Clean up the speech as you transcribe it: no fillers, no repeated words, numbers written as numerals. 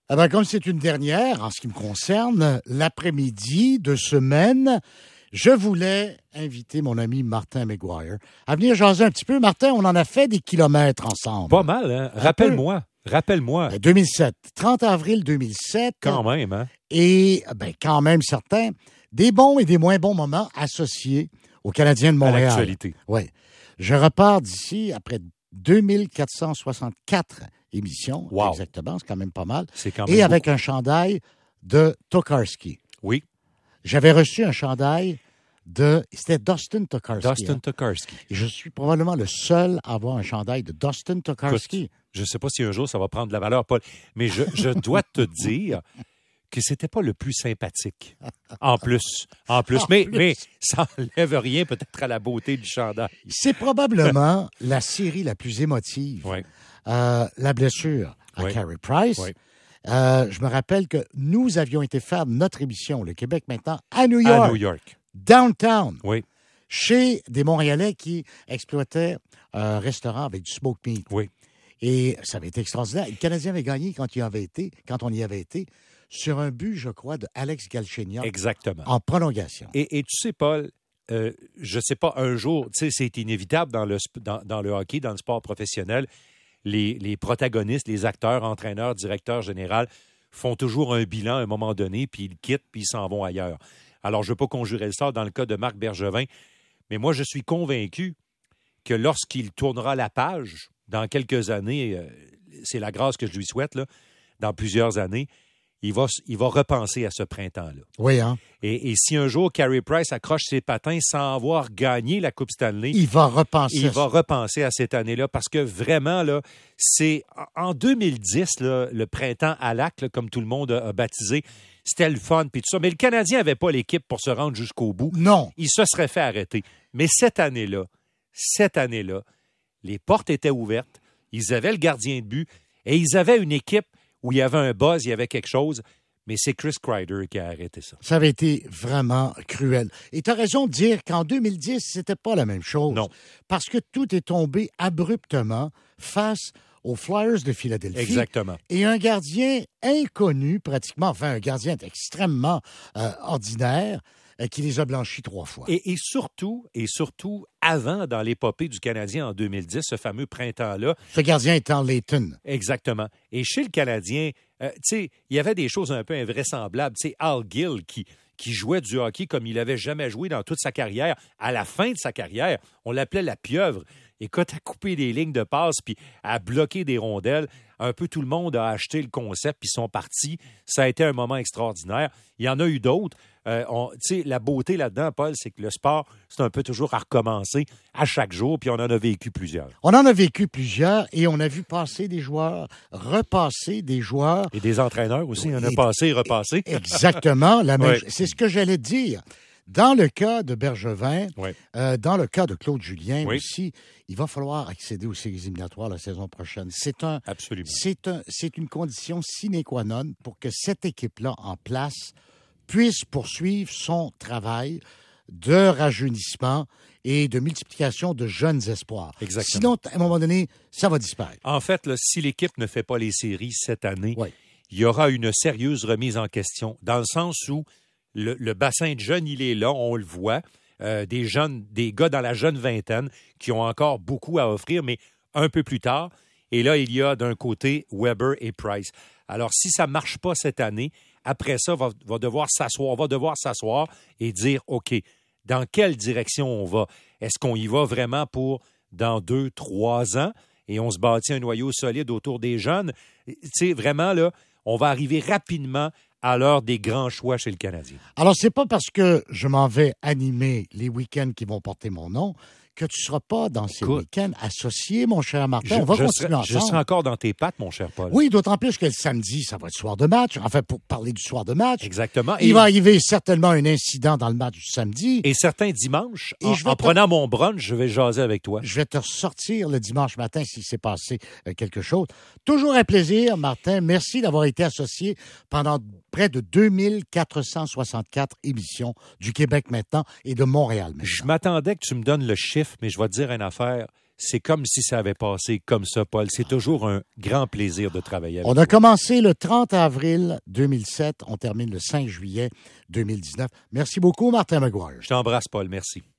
Ah ben, comme c'est une dernière, en ce qui me concerne, l'après-midi de semaine, je voulais inviter mon ami Martin McGuire à venir jaser un petit peu. Martin, on en a fait des kilomètres ensemble. Pas mal, hein? Rappelle-moi. 2007, 30 avril 2007. Quand même, hein? Et, quand même certains, des bons et des moins bons moments associés aux Canadiens de Montréal. À l'actualité. Oui. Je repars d'ici après 2464 émissions. Wow. Exactement, c'est quand même pas mal. C'est quand même et avec beaucoup. un chandail de Tokarski. Oui. J'avais reçu un chandail c'était Dustin Tokarski. Dustin Tokarski. Et je suis probablement le seul à avoir un chandail de Dustin Tokarski. Écoute, je ne sais pas si un jour ça va prendre de la valeur, Paul, mais je dois te dire que c'était pas le plus sympathique. En plus. Mais ça n'enlève rien peut-être à la beauté du chandail. C'est probablement la série la plus émotive. Oui. La blessure à Carey Price. Oui. Je me rappelle que nous avions été faire notre émission, le Québec maintenant, à New York. À New York. Downtown. Oui. Chez des Montréalais qui exploitaient un restaurant avec du smoked meat. Oui. Et ça avait été extraordinaire. Le Canadien avait gagné quand on y avait été, sur un but, je crois, de Alex Galchenyuk. Exactement. En prolongation. Et tu sais, Paul, je sais pas, un jour, tu sais, c'est inévitable dans le hockey, dans le sport professionnel, les protagonistes, les acteurs, entraîneurs, directeurs généraux font toujours un bilan à un moment donné, puis ils quittent, puis ils s'en vont ailleurs. Alors, je ne veux pas conjurer le sort dans le cas de Marc Bergevin, mais moi, je suis convaincu que lorsqu'il tournera la page, dans quelques années, c'est la grâce que je lui souhaite, là, dans plusieurs années, il va repenser à ce printemps-là. Oui, hein? Et si un jour Carey Price accroche ses patins sans avoir gagné la Coupe Stanley, il va repenser à cette année-là parce que vraiment, là, c'est en 2010, là, le printemps à Lac, là, comme tout le monde a baptisé, c'était le fun puis tout ça. Mais le Canadien n'avait pas l'équipe pour se rendre jusqu'au bout. Non. Il se serait fait arrêter. Mais cette année-là, les portes étaient ouvertes. Ils avaient le gardien de but et ils avaient une équipe où il y avait un buzz, il y avait quelque chose, mais c'est Chris Kreider qui a arrêté ça. Ça avait été vraiment cruel. Et tu as raison de dire qu'en 2010, c'était pas la même chose. Non. Parce que tout est tombé abruptement face aux Flyers de Philadelphie. Exactement. Et un gardien inconnu, pratiquement, enfin un gardien extrêmement ordinaire, qui les a blanchis 3 fois. Et surtout, avant, dans l'épopée du Canadien en 2010, ce fameux printemps-là. Ce gardien étant Layton. Exactement. Et chez le Canadien, tu sais, il y avait des choses un peu invraisemblables. Tu sais, Al Gill qui jouait du hockey comme il n'avait jamais joué dans toute sa carrière. À la fin de sa carrière, on l'appelait la pieuvre. Écoute, à couper des lignes de passe puis à bloquer des rondelles. Un peu tout le monde a acheté le concept puis sont partis. Ça a été un moment extraordinaire. Il y en a eu d'autres. Tu sais, la beauté là-dedans, Paul, c'est que le sport, c'est un peu toujours à recommencer à chaque jour, puis on en a vécu plusieurs. On en a vécu plusieurs et on a vu passer des joueurs, repasser des joueurs. Et des entraîneurs aussi, on a passé et repassé. Exactement. C'est ce que j'allais dire. Dans le cas de Bergevin, dans le cas de Claude Julien aussi, il va falloir accéder aux séries éliminatoires la saison prochaine. Absolument. C'est une condition sine qua non pour que cette équipe-là en place puisse poursuivre son travail de rajeunissement et de multiplication de jeunes espoirs. Exactement. Sinon, à un moment donné, ça va disparaître. En fait, là, si l'équipe ne fait pas les séries cette année, il y aura une sérieuse remise en question, dans le sens où le bassin de jeunes, il est là, on le voit. Des gars dans la jeune vingtaine qui ont encore beaucoup à offrir, mais un peu plus tard. Et là, il y a d'un côté Weber et Price. Alors, si ça ne marche pas cette année, après ça, on va devoir s'asseoir et dire, OK, dans quelle direction on va? Est-ce qu'on y va vraiment pour dans 2-3 ans et on se bâtit un noyau solide autour des jeunes? Tu sais, vraiment, là, on va arriver rapidement à l'heure des grands choix chez le Canadien. Alors, c'est pas parce que je m'en vais animer les week-ends qui vont porter mon nom que tu ne seras pas dans ces week-ends associé, mon cher Martin. On va continuer ensemble. Je serai encore dans tes pattes, mon cher Paul. Oui, d'autant plus que le samedi, ça va être soir de match. Enfin, pour parler du soir de match. Exactement. Il va arriver certainement un incident dans le match du samedi. Et certains dimanches, en prenant mon brunch, je vais jaser avec toi. Je vais te ressortir le dimanche matin s'il s'est passé quelque chose. Toujours un plaisir, Martin. Merci d'avoir été associé pendant près de 2464 émissions du Québec maintenant et de Montréal maintenant. Je m'attendais que tu me donnes le chiffre, mais je vais te dire une affaire. c'est comme si ça avait passé comme ça, Paul. C'est toujours un grand plaisir de travailler avec On a commencé le 30 avril 2007. On termine le 5 juillet 2019. Merci beaucoup, Martin Maguire. Je t'embrasse, Paul. Merci.